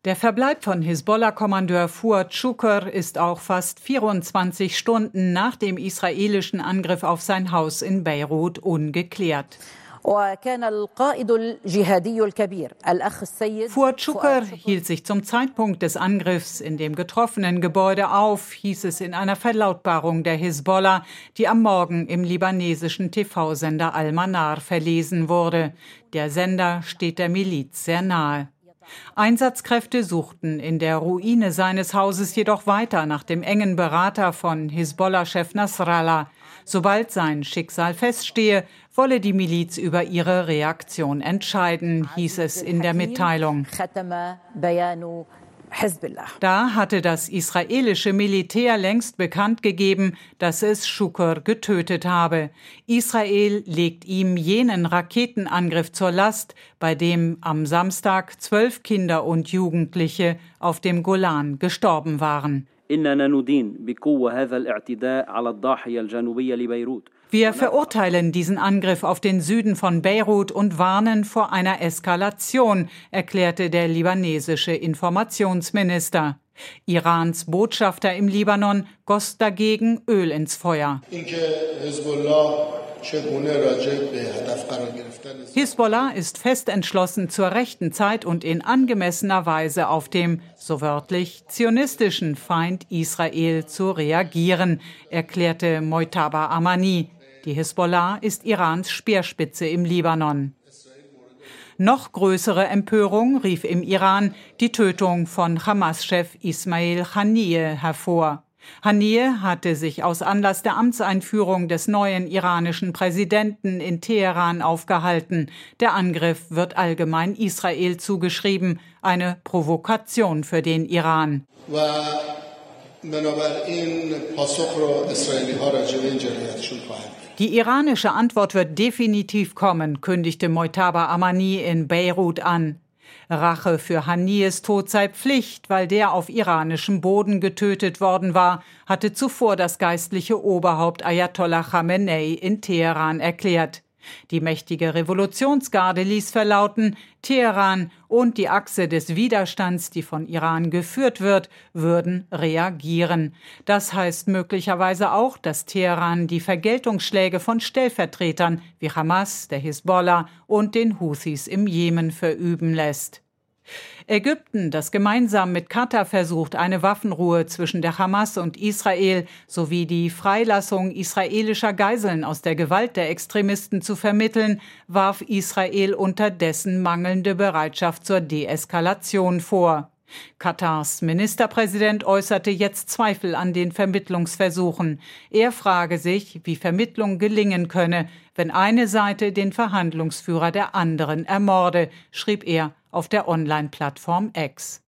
Der Verbleib von Hisbollah-Kommandeur Fuad Shukr ist auch fast 24 Stunden nach dem israelischen Angriff auf sein Haus in Beirut ungeklärt. Fuad Shukr hielt sich zum Zeitpunkt des Angriffs in dem getroffenen Gebäude auf, hieß es in einer Verlautbarung der Hisbollah, die am Morgen im libanesischen TV-Sender Al-Manar verlesen wurde. Der Sender steht der Miliz sehr nahe. Einsatzkräfte suchten in der Ruine seines Hauses jedoch weiter nach dem engen Berater von Hisbollah-Chef Nasrallah. Sobald sein Schicksal feststehe, wolle die Miliz über ihre Reaktion entscheiden, hieß es in der Mitteilung. Da hatte das israelische Militär längst bekannt gegeben, dass es Shukr getötet habe. Israel legt ihm jenen Raketenangriff zur Last, bei dem am Samstag 12 Kinder und Jugendliche auf dem Golan gestorben waren. Wir verurteilen diesen Angriff auf den Süden von Beirut und warnen vor einer Eskalation, erklärte der libanesische Informationsminister. Irans Botschafter im Libanon goss dagegen Öl ins Feuer. Hisbollah ist fest entschlossen, zur rechten Zeit und in angemessener Weise auf dem, so wörtlich, zionistischen Feind Israel zu reagieren, erklärte Mojtaba Amani. Die Hisbollah ist Irans Speerspitze im Libanon. Noch größere Empörung rief im Iran die Tötung von Hamas-Chef Ismail Haniyeh hervor. Haniyeh hatte sich aus Anlass der Amtseinführung des neuen iranischen Präsidenten in Teheran aufgehalten. Der Angriff wird allgemein Israel zugeschrieben, eine Provokation für den Iran. Die iranische Antwort wird definitiv kommen, kündigte Mojtaba Amani in Beirut an. Rache für Haniyehs Tod sei Pflicht, weil der auf iranischem Boden getötet worden war, hatte zuvor das geistliche Oberhaupt Ayatollah Khamenei in Teheran erklärt. Die mächtige Revolutionsgarde ließ verlauten, Teheran und die Achse des Widerstands, die von Iran geführt wird, würden reagieren. Das heißt möglicherweise auch, dass Teheran die Vergeltungsschläge von Stellvertretern wie Hamas, der Hisbollah und den Houthis im Jemen verüben lässt. Ägypten, das gemeinsam mit Katar versucht, eine Waffenruhe zwischen der Hamas und Israel sowie die Freilassung israelischer Geiseln aus der Gewalt der Extremisten zu vermitteln, warf Israel unterdessen mangelnde Bereitschaft zur Deeskalation vor. Katars Ministerpräsident äußerte jetzt Zweifel an den Vermittlungsversuchen. Er frage sich, wie Vermittlung gelingen könne, wenn eine Seite den Verhandlungsführer der anderen ermorde, schrieb er auf der Online-Plattform X.